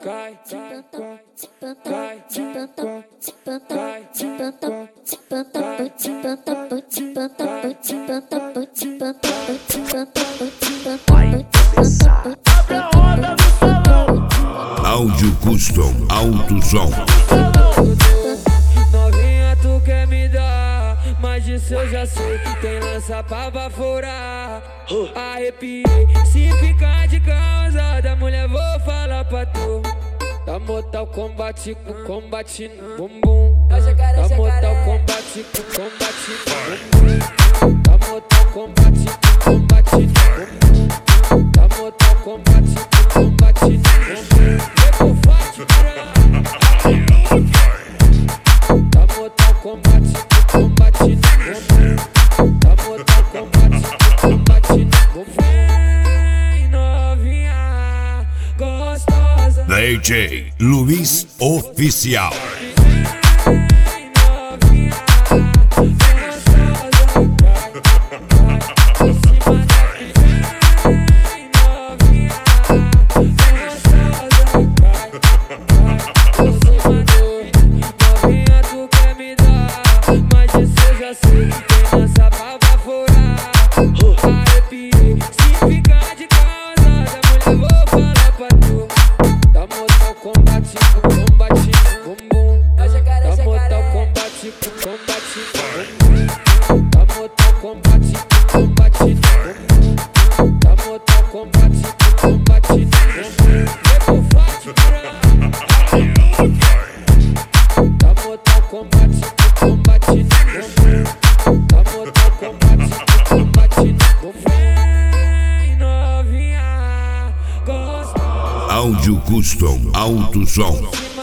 cai, Áudio Custom Alto Som. Novinha, tu quer me dar, mas disso eu já sei. Tem lança pra baforar. Arrepiei, se ficar de causada, mulher, vou falar pra tu. Da Mortal Kombat com combate no bumbum. Da Mortal Kombat com combate no bumbum. Da Mortal Kombat com combate no bumbum. Da Mortal Kombat com combate no bumbum. Vem com forte da Mortal Kombat com combate no bumbum. Da Mortal Kombat com combate no bumbum. Vem novinha gostosa, DJ Luiz Oficial. Áudio Custom Alto Som.